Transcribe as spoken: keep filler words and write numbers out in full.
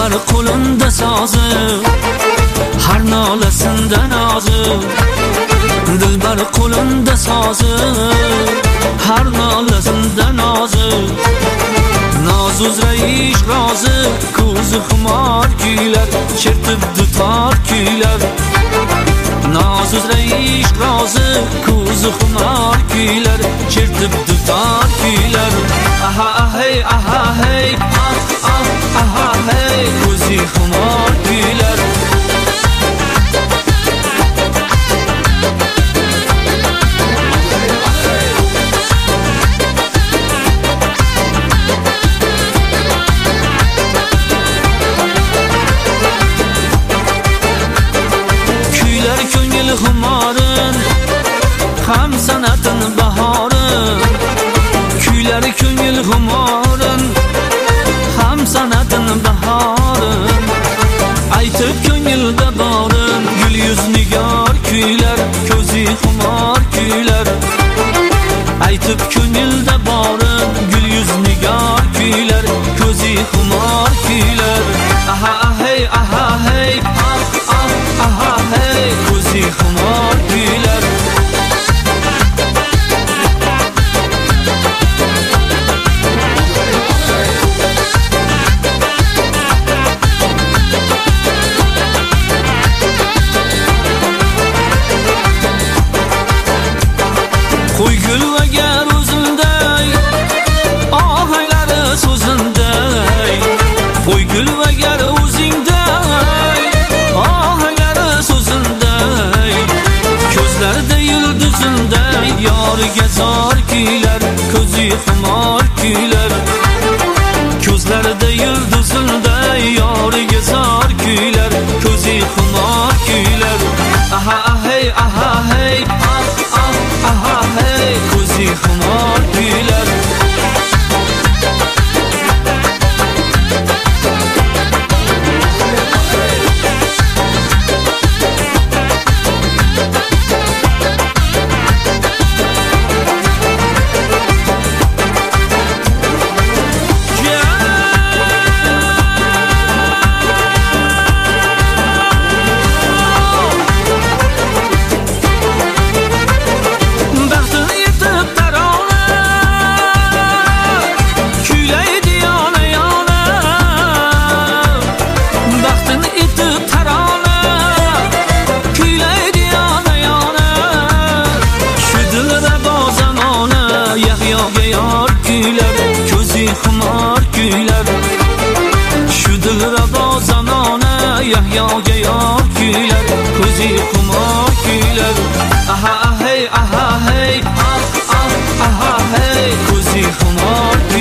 Dilbar qo'limda sozi, har nolasida nozi. Dilbar qo'limda sozi, har nolasida nozi. Noz uzra ish rozi, ko'zi xumor kuylar, chertib dutor kuylar. Noz uzra ish rozi, ko'zi xumor kuylar, chertib dutor kuylar. Aha hey, aha hey, ah ah aha hey, ko'zi xumor kuylar. Xumorin ham sanatin bahorin, kuylar ko'ngil xumorin ham sanatin bahorin. Aytib ko'ngilda borin, gul yuz nigar kuylar, ko'zi xumor kuylar. Aytib ko'ngilda borin, gul yuz nigar kuylar, ko'zi xumor kuylar. Aha hey, aha hey, ah ah aha hey, ko'zi xumor kuylar. Qo'y gul va gar o'zinday, ohanglari so'zinday. Qo'y gul va gar o'zingday, ohanglari so'zinday. Ko'zlarida yulduzimday, yoriga zor kuylar, ko'zi xumor kuylar. Ko'zlarida yulduzimday, yoriga zor kuylar, ko'zi xumor kuylar. Aha hey, aha hey, ah ah aha hey, ko'zi xumor kuylar. Xumor kuylar, shu dilrabo zamona, Yahyoga yor kuylar, ko'zi xumor kuylar. Aha hey, aha hey, ah ah aha hey, ko'zi xumor